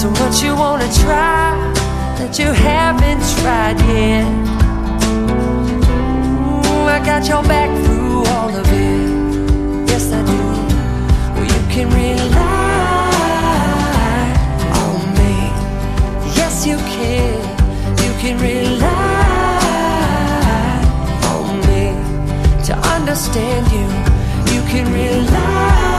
so much you wanna try that you haven't tried yet. I got your back through all of it. Yes, I do. Well, you can rely on me. Yes, you can. You can rely on me to understand you. You can rely